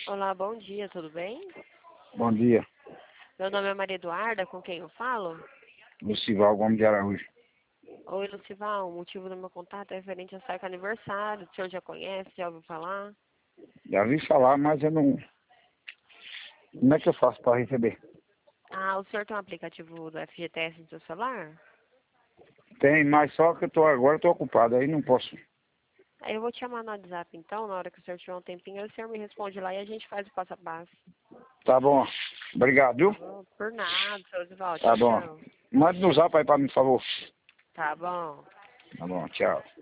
Olá, bom dia, tudo bem? Bom dia, Meu nome é Maria Eduarda, com quem eu falo? Lucival Gomes de Araújo. Oi, Lucival, o motivo do meu contato é referente ao seu aniversário. O senhor já conhece, já ouviu falar? Já vi falar, mas eu não... Como é que eu faço para receber? Ah, o senhor tem um aplicativo do FGTS no seu celular? Tem, mas só que agora eu tô ocupado, aí não posso. Aí eu vou te chamar no WhatsApp então, na hora que o senhor tiver um tempinho, aí o senhor me responde lá e a gente faz o passo a passo. Tá bom. Obrigado, Tá viu? bom? Por nada, seu Lucival. Tá Tchau, bom. tchau. Manda no zap aí pra mim, por favor. Tá bom. Tá bom, tchau.